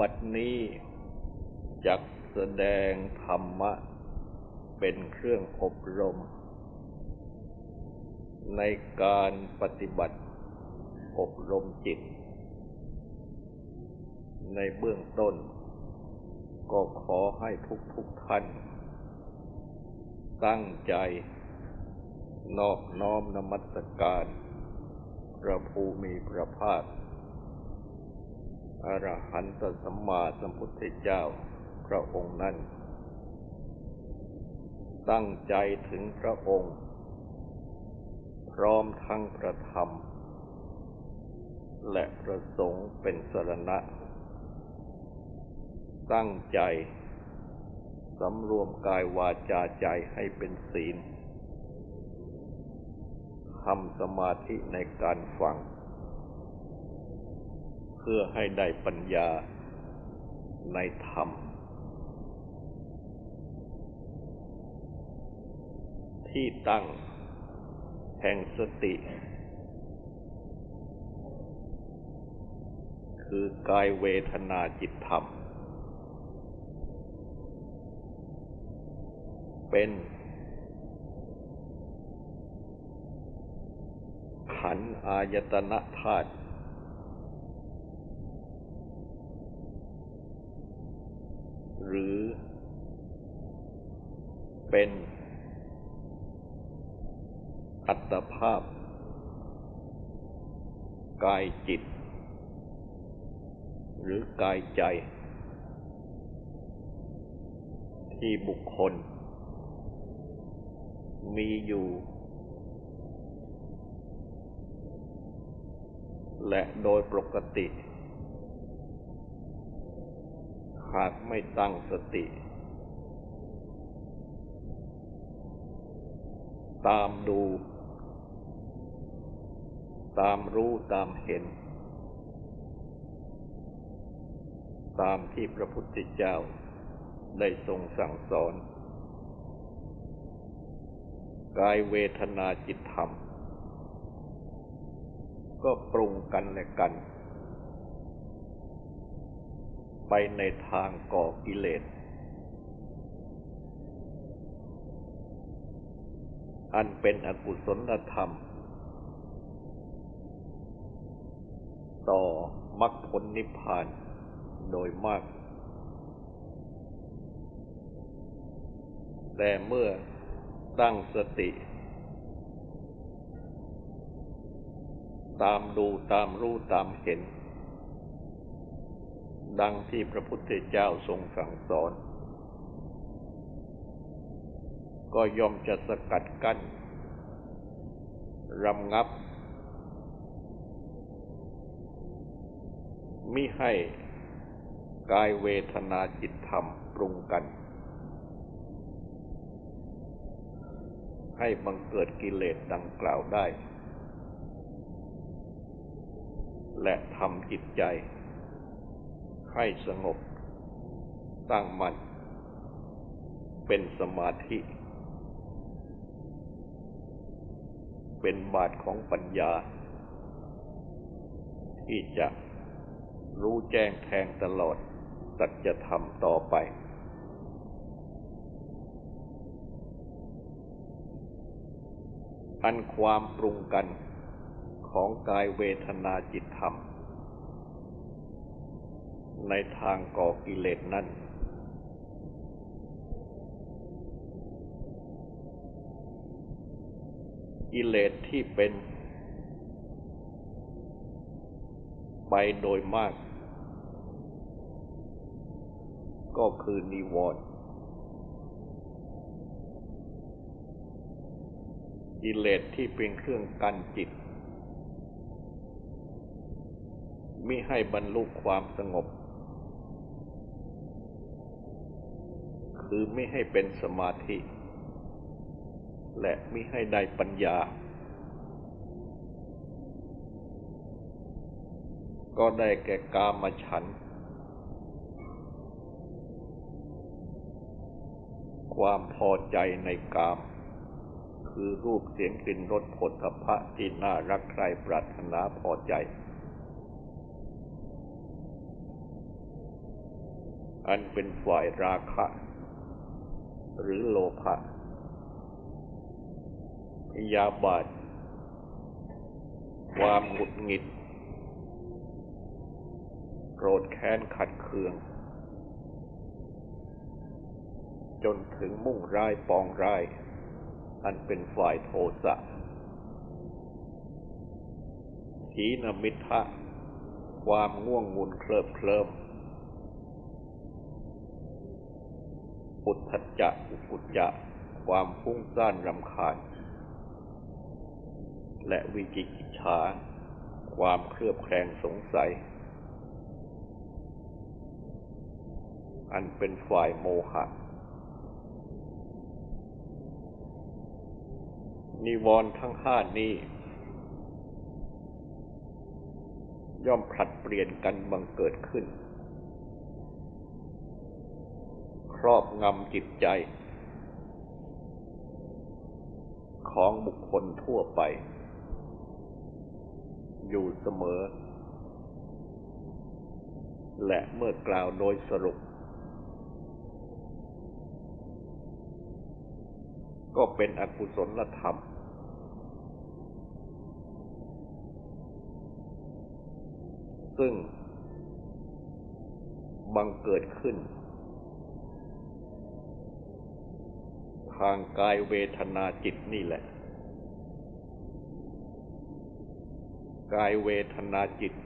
บัดนี้จักแสดงธรรมะเป็นเครื่องอบรมในการปฏิบัติอบรมจิตในเบื้องต้นก็ขอให้ทุกท่านตั้งใจนอบน้อมนมัสการพระภูมิพระภาคอรหันตสัมมาสัมพุทธเจ้าพระองค์นั้นตั้งใจถึงพระองค์พร้อมทั้งพระธรรมและพระสงฆ์เป็นสรณะตั้งใจสำรวมกายวาจาใจให้เป็นศีลทำสมาธิในการฟังเพื่อให้ได้ปัญญาในธรรมที่ตั้งแห่งสติคือกายเวทนาจิตธรรมเป็นขันธ์อายตนะธาตุหรือเป็นอัตภาพกายจิตหรือกายใจที่บุคคลมีอยู่และโดยปกติหากไม่ตั้งสติตามดูตามรู้ตามเห็นตามที่พระพุทธเจ้าได้ทรงสั่งสอนกายเวทนาจิตธรรมก็ปรุงกันและกันไปในทางก่อกิเลสอันเป็นอกุศลธรรมต่อมรรคผลนิพพานโดยมากแต่เมื่อตั้งสติตามดูตามรู้ตามเห็นดังที่พระพุทธเจ้าทรงสั่งสอนก็ย่อมจะสกัดกั้นระงับมิให้กายเวทนาจิตธรรมปรุงกันให้บังเกิดกิเลสดังกล่าวได้และทำจิตใจให้สงบตั้งมั่นเป็นสมาธิเป็นบาทของปัญญาที่จะรู้แจ้งแทงตลอดสัจธรรมต่อไปอันความปรุงกันของกายเวทนาจิตธรรมในทางก่อกิเลสนั้นกิเลสที่เป็นไปโดยมากก็คือนิวรณ์กิเลสที่เป็นเครื่องกั้นจิตมิให้บรรลุความสงบคือไม่ให้เป็นสมาธิและมิให้ได้ปัญญาก็ได้แก่กามฉันท์ความพอใจในกามคือรูปเสียงกลิ่นรสโผฏฐัพพะที่น่ารักใคร่ปรารถนาพอใจอันเป็นฝ่ายราคะหรือโลภะพยาบาทความหงุดหงิดโกรธแค้นขัดเคืองจนถึงมุ่งร้ายปองร้ายอันเป็นฝ่ายโทสะถีนมิทธะความง่วงงุนเคลิบเคลิ้มอุทธัจจะอุกุจจะความฟุ้งซ่านรำคาญและวิจิกิจฉาความเคลือบแคลงสงสัยอันเป็นฝ่ายโมหะนิวรณ์ทั้งห้านี้ย่อมผลัดเปลี่ยนกันบังเกิดขึ้นครอบงำจิตใจของบุคคลทั่วไปอยู่เสมอและเมื่อกล่าวโดยสรุปก็เป็นอกุศลธรรมซึ่งบังเกิดขึ้นทางกายเวทนาจิตนี่แหละกายเวทนาจิต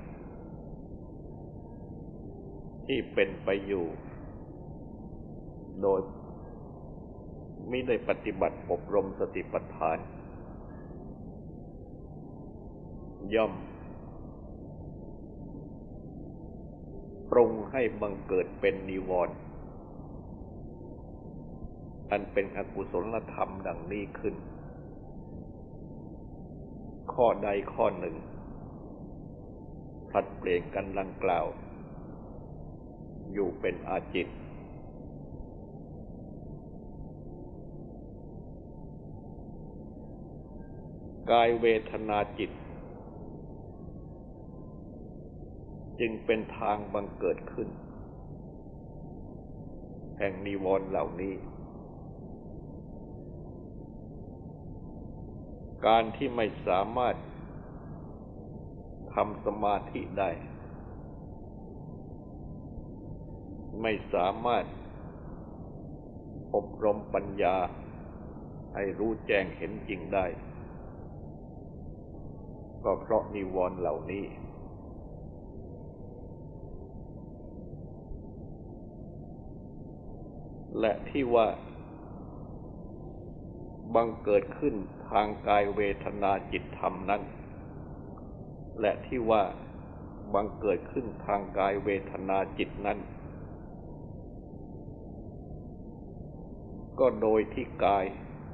ที่เป็นไปอยู่โดยไม่ได้ปฏิบัติอบรมสติปัฏฐานย่อมปรุงให้บังเกิดเป็นนิวรณ์อันเป็นอกุศลธรรมดังนี้ขึ้นข้อใดข้อหนึ่งผลัดเปลี่ยนกันดังกล่าวอยู่เป็นอาจิตกายเวทนาจิตจึงเป็นทางบังเกิดขึ้นแห่งนิวรณ์เหล่านี้การที่ไม่สามารถทำสมาธิได้ไม่สามารถอบรมปัญญาให้รู้แจ้งเห็นจริงได้ก็เพราะนิวรณ์เหล่านี้และที่ว่าบังเกิดขึ้นทางกายเวทนาจิตธรรมนั้นและที่ว่าบังเกิดขึ้นทางกายเวทนาจิตนั้นก็โดยที่กาย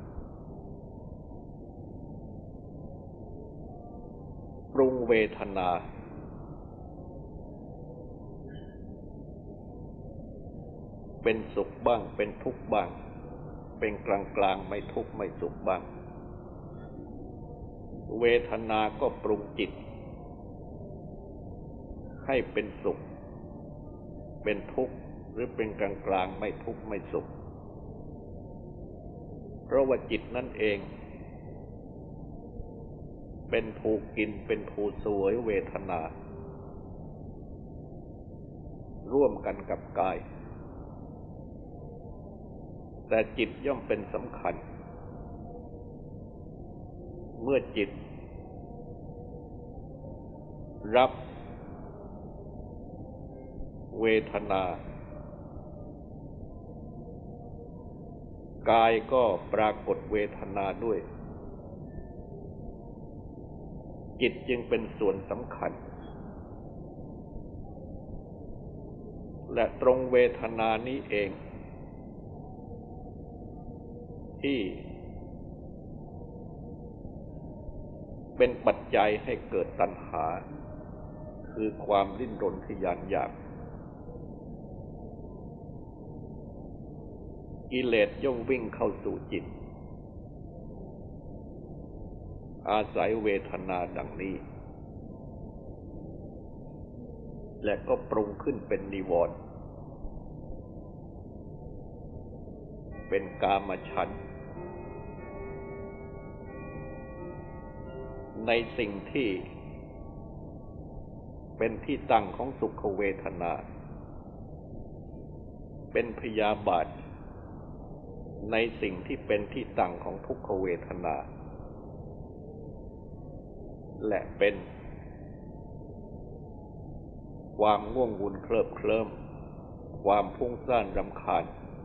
ปรุงเวทนาเป็นสุขบ้างเป็นทุกข์บ้างเป็นกลางๆไม่ทุกข์ไม่สุขบ้างเวทนาก็ปรุงจิตให้เป็นสุขเป็นทุกข์หรือเป็นกลางๆไม่ทุกข์ไม่สุขเพราะว่าจิตนั่นเองเป็นผู้กินเป็นผู้เสวยเวทนาร่วมกันกับกายแต่จิตย่อมเป็นสำคัญเมื่อจิตรับเวทนากายก็ปรากฏเวทนาด้วยจิตจึงเป็นส่วนสำคัญและตรงเวทนานี้เองที่เป็นปัจจัยให้เกิดตัณหาคือความดิ้นรนทะยานอยากกิเลสย่อมวิ่งเข้าสู่จิตอาศัยเวทนาดังนี้และก็ปรุงขึ้นเป็นนิวรณ์เป็นกามฉันท์ในสิ่งที่เป็นที่ตั้งของสุขเวทนาเป็นพยาบาทในสิ่งที่เป็นที่ตั้งของทุกขเวทนาและเป็นความง่วงวุ่นเคลิบเคลิ้มความฟุ้งซ่านรำคาญ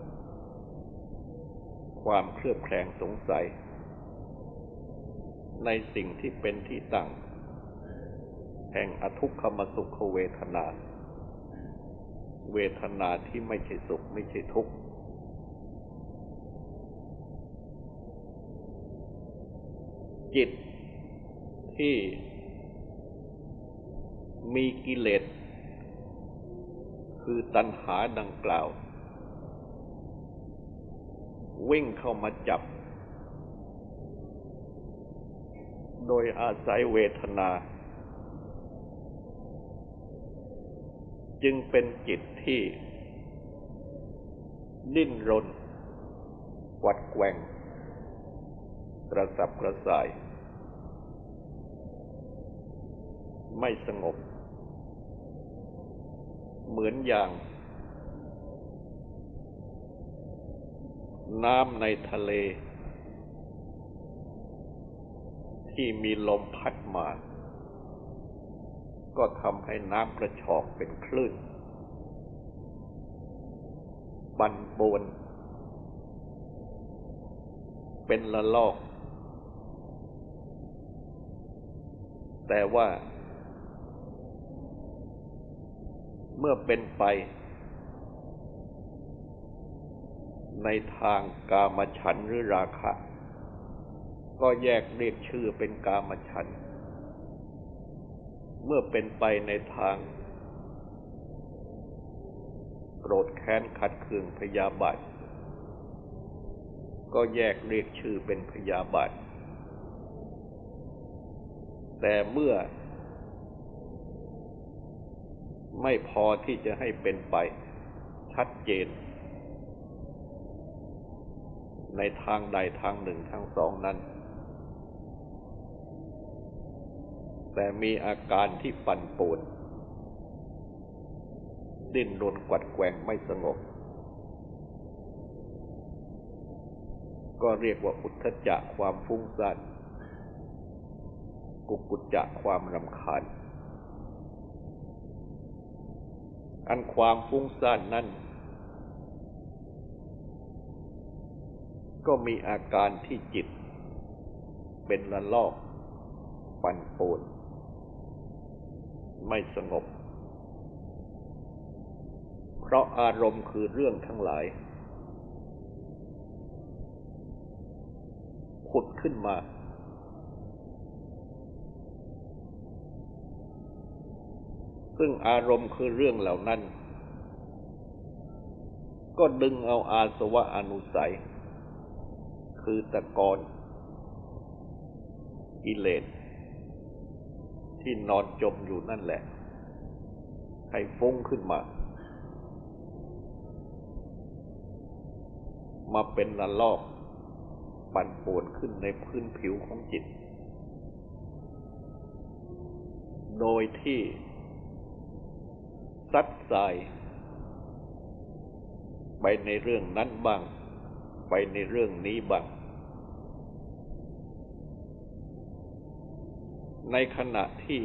ความเคลือบแคลงสงสัยในสิ่งที่เป็นที่ตั้งแห่งอทุกขมสุขเวทนาเวทนาที่ไม่ใช่สุขไม่ใช่ทุกข์จิตที่มีกิเลสคือตัณหาดังกล่าววิ่งเข้ามาจับโดยอาศัยเวทนาจึงเป็นจิตที่ดิ้นรนกวัดแกว่งกระสับกระส่ายไม่สงบเหมือนอย่างน้ำในทะเลที่มีลมพัดมาก็ทำให้น้ำกระชอกเป็นคลื่นปั่นป่วนเป็นละลอกแต่ว่าเมื่อเป็นไปในทางกามฉันท์หรือราคะก็แยกเรียกชื่อเป็นกามฉันท์เมื่อเป็นไปในทางโกรธแค้นขัดเคืองพยาบาทก็แยกเรียกชื่อเป็นพยาบาทแต่เมื่อไม่พอที่จะให้เป็นไปชัดเจนในทางใดทางหนึ่งทั้งสองนั้นแต่มีอาการที่ปั่นป่วนดิ้นรนกวัดแกว่งไม่สงบก็เรียกว่าอุทธัจจะความฟุ้งซ่านกุกุจจะความรำคาญอันความฟุ้งซ่านนั้นก็มีอาการที่จิตเป็นละลอกปั่นป่วนไม่สงบเพราะอารมณ์คือเรื่องทั้งหลายผุดขึ้นมาซึ่งอารมณ์คือเรื่องเหล่านั้นก็ดึงเอาอาสวะอนุสัยคือตะกอนกิเลสที่นอนจมอยู่นั่นแหละให้ฟุ้งขึ้นมาเป็นละลอกปั่นป่วนขึ้นในพื้นผิวของจิตโดยที่ซัดสายไปในเรื่องนั้นบ้างไปในเรื่องนี้บ้างในขณะที่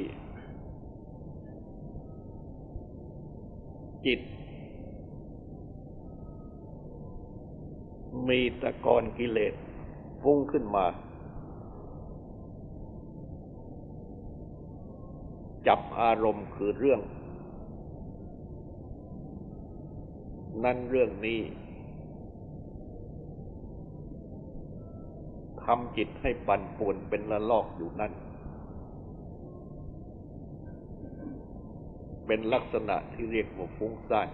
จิตมีตะกอนกิเลสฟุ้งขึ้นมาจับอารมณ์คือเรื่องนั้นเรื่องนี้ทำจิตให้ปั่นป่วนเป็นละลอกอยู่นั่นเป็นลักษณะที่เรียกว่าฟุ้งซ่าน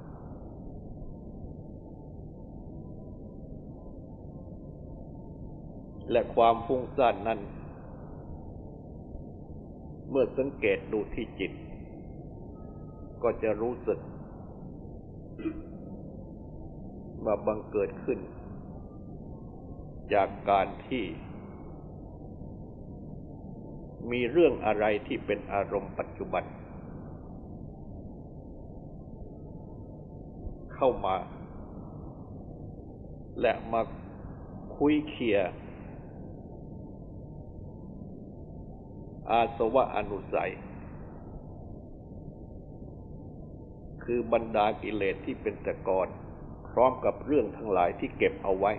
และความฟุ้งซ่านนั้นเมื่อสังเกตดูที่จิตก็จะรู้สึกว่าบังเกิดขึ้นจากการที่มีเรื่องอะไรที่เป็นอารมณ์ปัจจุบันเข้ามาและมาคุยเคียอาสวะอนุสัยคือบรรดากิเลสที่เป็นแต่ก่อนพร้อมกับเรื่องทั้งหลายที่เก็บเอาไว้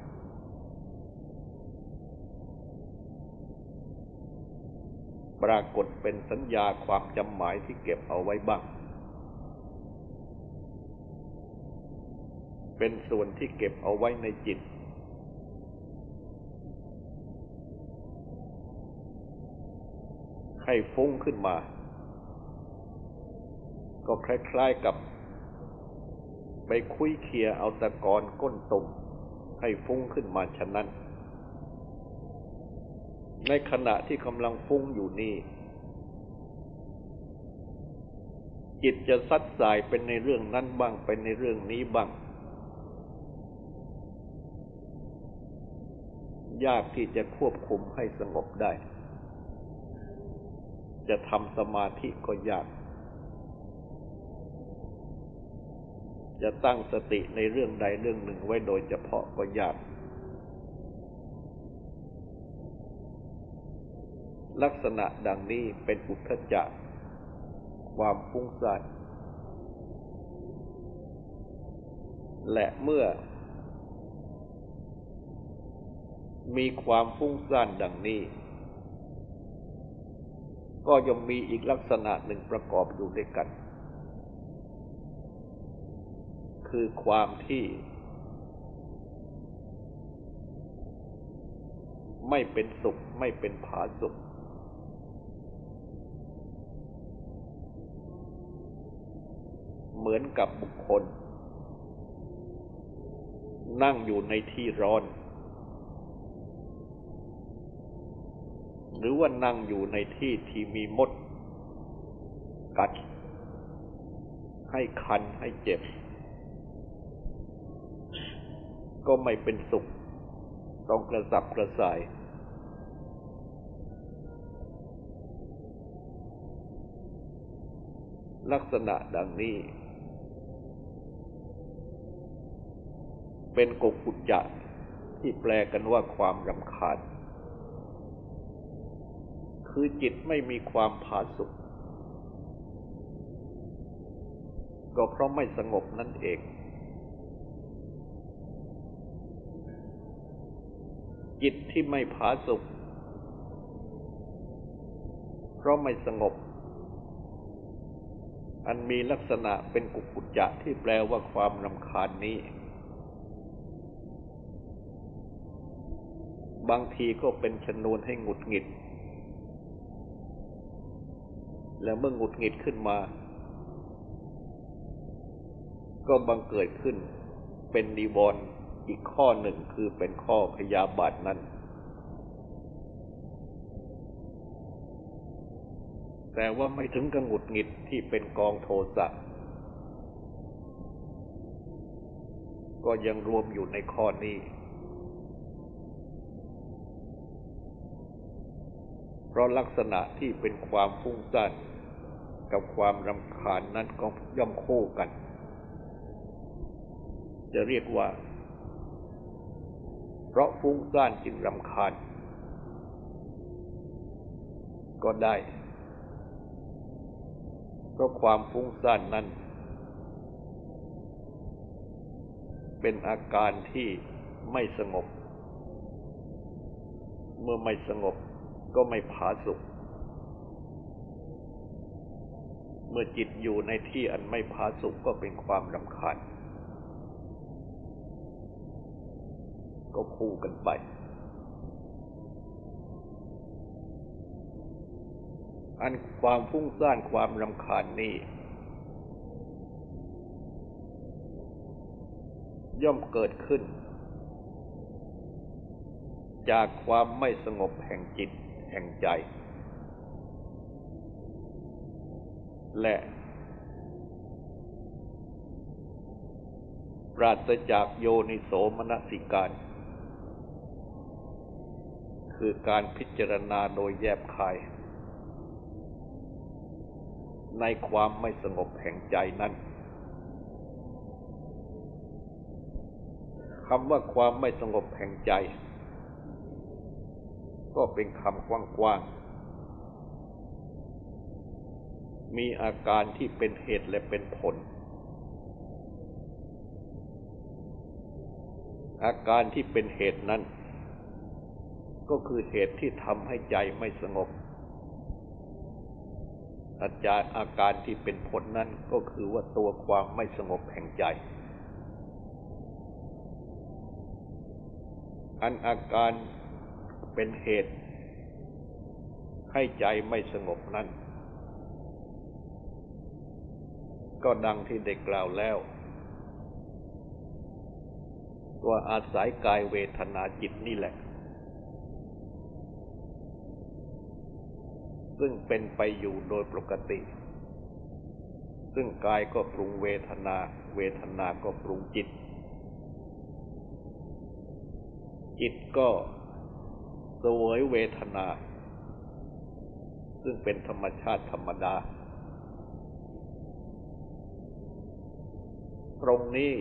ปรากฏเป็นสัญญาความจำหมายที่เก็บเอาไว้บ้างเป็นส่วนที่เก็บเอาไว้ในจิตให้ฟุ้งขึ้นมาก็คล้ายๆกับไปคุยเคียเอาตะกอนก้นตุ่มให้ฟุ้งขึ้นมาฉะนั้นในขณะที่กำลังฟุ้งอยู่นี่จิตจะซัดสายเป็นในเรื่องนั้นบ้างเป็นในเรื่องนี้บ้างยากที่จะควบคุมให้สงบได้จะทำสมาธิก็ยากจะตั้งสติในเรื่องใดเรื่องหนึ่งไว้โดยเฉพาะก็ยากลักษณะดังนี้เป็นอุทธัจจะความฟุ้งซ่านและเมื่อมีความฟุ้งซ่านดังนี้ก็ย่อมมีอีกลักษณะหนึ่งประกอบอยู่ด้วยกันคือความที่ไม่เป็นสุขไม่เป็นผาสุกเหมือนกับบุคคลนั่งอยู่ในที่ร้อนหรือว่านั่งอยู่ในที่ที่มีมดกัดให้คันให้เจ็บก็ไม่เป็นสุขต้องกระสับกระส่ายลักษณะดังนี้เป็นกกุจจะที่แปลกันว่าความรำคาญคือจิตไม่มีความผาสุกก็เพราะไม่สงบนั่นเองจิตที่ไม่ผาสุกเพราะไม่สงบอันมีลักษณะเป็นกุกุจจะที่แปลว่าความรำคาญนี้บางทีก็เป็นชนวนให้หงุดหงิดและเมื่อหงุดหงิดขึ้นมาก็บังเกิดขึ้นเป็นนิวรณ์อีกข้อหนึ่งคือเป็นข้อพยาบาทนั้นแต่ว่าไม่ถึงกับหงุดหงิดที่เป็นกองโทสะก็ยังรวมอยู่ในข้อนี้เพราะลักษณะที่เป็นความฟุ้งซ่านกับความรำคาญนั้นก็ย่อมคู่กันจะเรียกว่าเพราะฟุ้งซ่านจึงรำคาญก็ได้เพราะความฟุ้งซ่านนั้นเป็นอาการที่ไม่สงบเมื่อไม่สงบก็ไม่ผาสุกเมื่อจิตอยู่ในที่อันไม่ผาสุกก็เป็นความรำคาญก็คู่กันไปอันความฟุ้งซ่านความรำคาญนี้ย่อมเกิดขึ้นจากความไม่สงบแห่งจิตแห่งใจและปราศจากโยนิโสมนสิการคือการพิจารณาโดยแยบคายในความไม่สงบแห่งใจนั้นคำว่าความไม่สงบแห่งใจก็เป็นคำกว้างๆมีอาการที่เป็นเหตุและเป็นผลอาการที่เป็นเหตุนั้นก็คือเหตุที่ทำให้ใจไม่สงบอาการที่เป็นผลนั้นก็คือว่าตัวความไม่สงบแห่งใจอาการเป็นเหตุให้ใจไม่สงบนั้นก็ดังที่ได้กล่าวแล้วว่าอาศัยกายเวทนาจิตนี่แหละซึ่งเป็นไปอยู่โดยปกติซึ่งกายก็ปรุงเวทนาเวทนาก็ปรุงจิตจิตก็เสวยเวทนาซึ่งเป็นธรรมชาติธรรมดาตรงนี้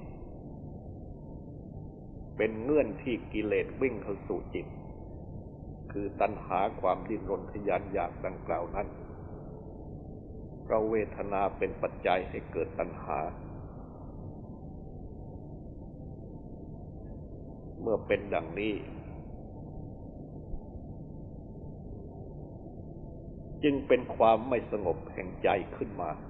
เป็นเงื่อนที่กิเลสวิ่งเข้าสู่จิตคือตัณหาความดิ้นรนทะยานอยากดังกล่าวนั้นเพราะเวทนาเป็นปัจจัยให้เกิดตัณหาเมื่อเป็นดังนี้จึงเป็นความไม่สงบแห่งใจขึ้นมา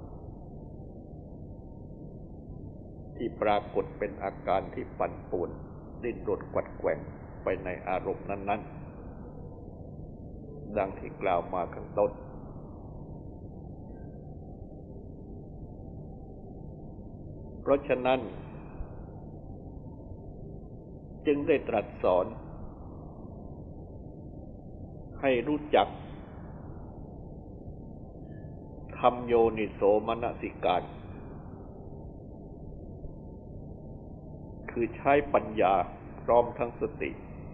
ที่ปรากฏเป็นอาการที่ปั่นป่วนดิ้นรนกวัดแกว่งไปในอารมณ์นั้นๆดังที่กล่าวมาข้างต้นเพราะฉะนั้นจึงได้ตรัสสอนให้รู้จักทำโยนิโสมนสิการคือใช้ปัญญาพร้อมทั้งสติ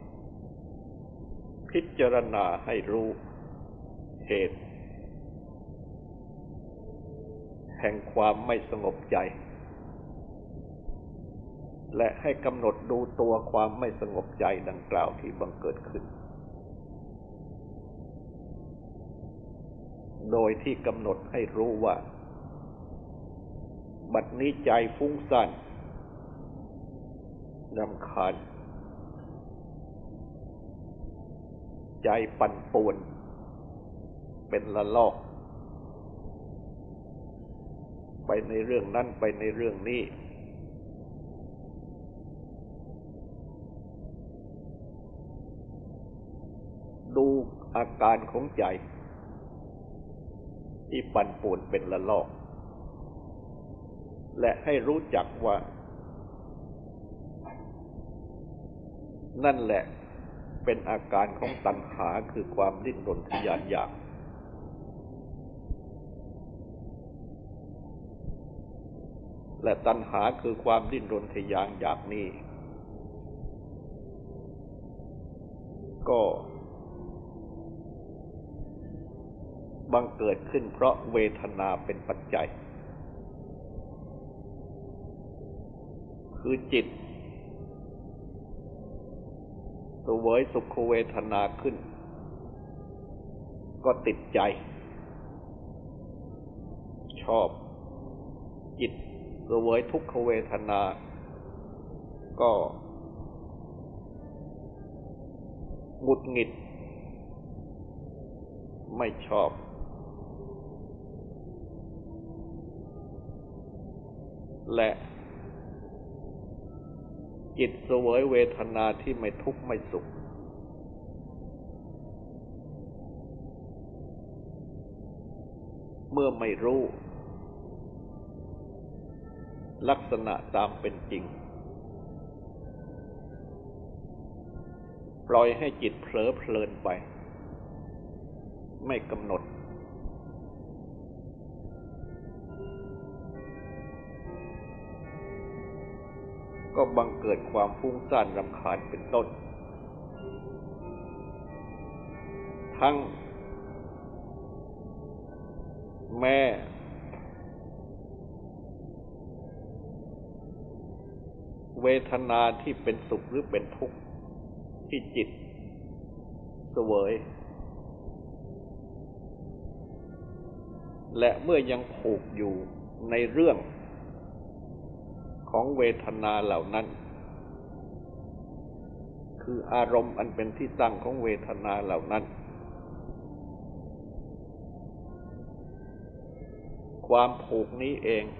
พิจารณาให้รู้เหตุแห่งความไม่สงบใจและให้กำหนดดูตัวความไม่สงบใจดังกล่าวที่บังเกิดขึ้นโดยที่กำหนดให้รู้ว่าบัดนี้ใจฟุ้งซ่านรำคาญใจปั่นป่วนเป็นละลอกไปในเรื่องนั้นไปในเรื่องนี้ดูอาการของใจที่ปั่นป่วนเป็นละลอกและให้รู้จักว่านั่นแหละเป็นอาการของตัณหาคือความดิ้นรนทะยานอยากและตัณหาคือความดิ้นรนทะยานอยากนี้ก็บังเกิดขึ้นเพราะเวทนาเป็นปัจจัยคือจิตเสวยสุขเวทนาขึ้นก็ติดใจชอบจิตเสวยทุกขเวทนาก็หงุดหงิดไม่ชอบและจิตเสวยเวทนาที่ไม่ทุกข์ไม่สุขเมื่อไม่รู้ลักษณะตามเป็นจริงปล่อยให้จิตเผลอเพลินไปไม่กำหนดก็บังเกิดความฟุ้งซ่านรำคาญเป็นต้นทั้งแม่เวทนาที่เป็นสุขหรือเป็นทุกข์ที่จิตเสวยและเมื่อยังผูกอยู่ในเรื่องของเวทนาเหล่านั้นคืออารมณ์อันเป็นที่ตั้งของเวทนาเหล่านั้นความผูกนี้เอง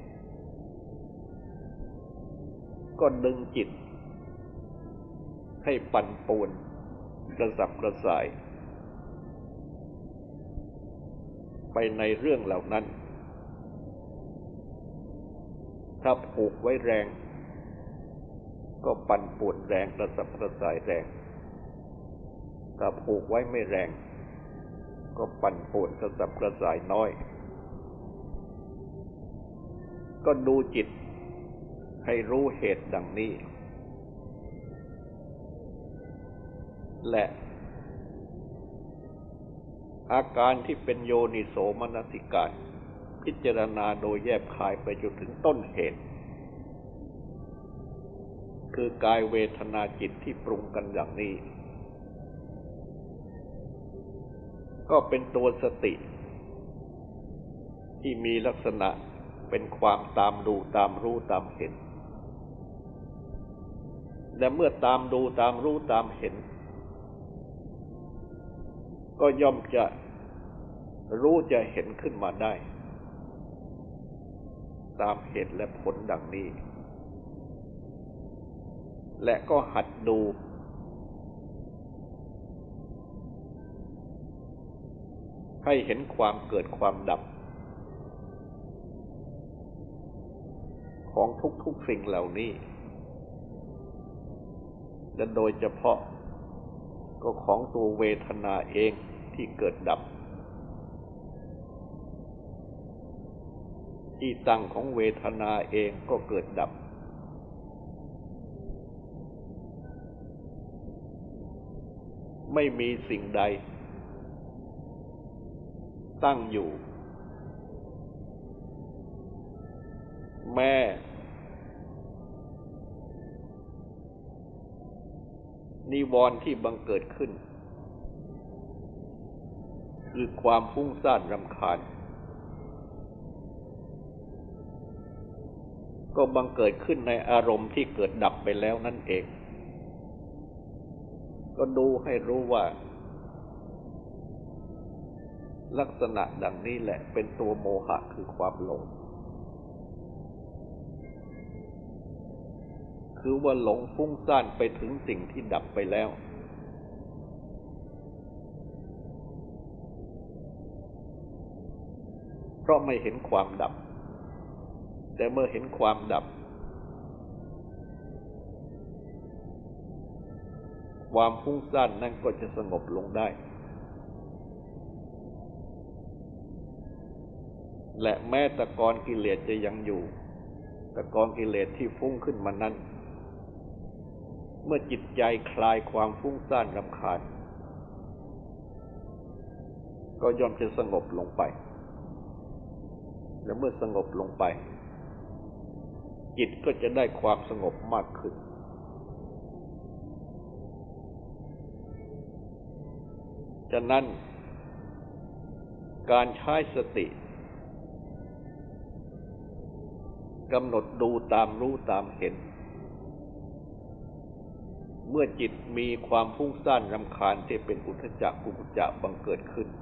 ก็ดึงจิตให้ปั่นป่วนกระสับกระส่ายไปในเรื่องเหล่านั้นถ้าผูกไว้แรงก็ปั่นป่วนแรงกระสับกระส่ายแรงถ้าผูกไว้ไม่แรงก็ปั่นป่วนกระสับกระส่ายน้อยก็ดูจิตให้รู้เหตุดังนี้และอาการที่เป็นโยนิโสมนสิการพิจารณาโดยแยบคายไปจนถึงต้นเหตุคือกายเวทนาจิตที่ปรุงกันอย่างนี้ก็เป็นตัวสติที่มีลักษณะเป็นความตามดูตามรู้ตามเห็นและเมื่อตามดูตามรู้ตามเห็นก็ย่อมจะรู้จะเห็นขึ้นมาได้ตามเหตุและผลดังนี้และก็หัดดูให้เห็นความเกิดความดับของทุกๆสิ่งเหล่านี้และโดยเฉพาะก็ของตัวเวทนาเองที่เกิดดับที่ตั้งของเวทนาเองก็เกิดดับไม่มีสิ่งใดตั้งอยู่แม้นิวรณ์ที่บังเกิดขึ้นคือความฟุ้งซ่านรำคาญก็บังเกิดขึ้นในอารมณ์ที่เกิดดับไปแล้วนั่นเองก็ดูให้รู้ว่าลักษณะดังนี้แหละเป็นตัวโมหะคือความหลงคือว่าหลงฟุ้งซ่านไปถึงสิ่งที่ดับไปแล้วเพราะไม่เห็นความดับแต่เมื่อเห็นความดับความฟุ้งซ่านนั่นก็จะสงบลงได้และแม้ตะกอนกิเลสจะยังอยู่ตะกอนกิเลสที่ฟุ้งขึ้นมานั้นเมื่อจิตใจคลายความฟุ้งซ่านรำคาญก็ย่อมจะสงบลงไปและเมื่อสงบลงไปจิตก็จะได้ความสงบมากขึ้นฉะนั้นการใช้สติกำหนดดูตามรู้ตามเห็นเมื่อจิตมีความฟุ้งซ่านรำคาญที่เป็นอุทธัจจะกุกุจจะบังเกิดขึ้น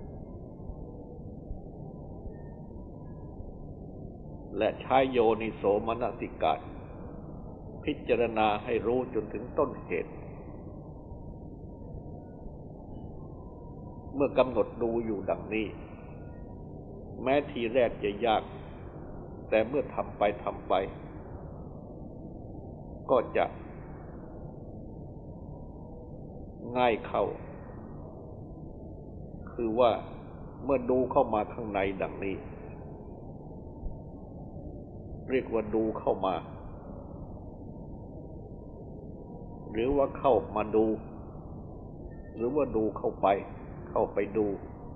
และใช้โยนิโสมนสิการพิจารณาให้รู้จนถึงต้นเหตุเมื่อกำหนดดูอยู่ดังนี้แม้ทีแรกจะยากแต่เมื่อทำไปก็จะง่ายเข้าคือว่าเมื่อดูเข้ามาข้างในดังนี้เรียกว่าดูเข้ามาหรือว่าเข้ามาดูหรือว่าดูเข้าไปเข้าไปดู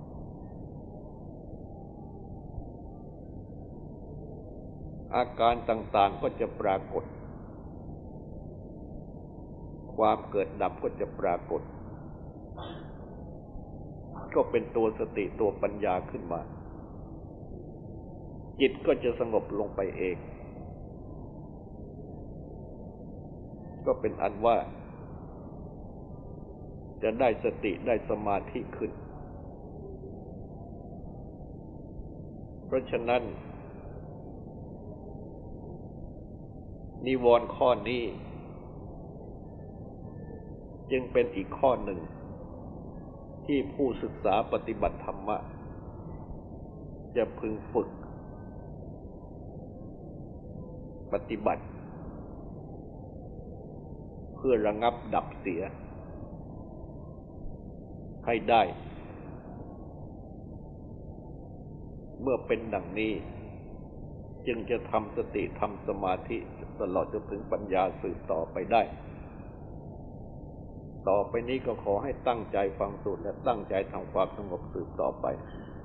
อาการต่างๆก็จะปรากฏความเกิดดับก็จะปรากฏก็เป็นตัวสติตัวปัญญาขึ้นมาจิตก็จะสงบลงไปเองก็เป็นอันว่าจะได้สติได้สมาธิขึ้นเพราะฉะนั้นนิวรณ์ข้อนี้จึงเป็นอีกข้อหนึ่งที่ผู้ศึกษาปฏิบัติธรรมะจะพึงฝึกปฏิบัติเพื่อระงับดับเสียให้ได้เมื่อเป็นดังนี้จึงจะทำสติทำสมาธิตลอดจนถึงปัญญาสืบต่อไปได้ต่อไปนี้ก็ขอให้ตั้งใจฟังสูตรและตั้งใจทำความสงบสืบต่อไป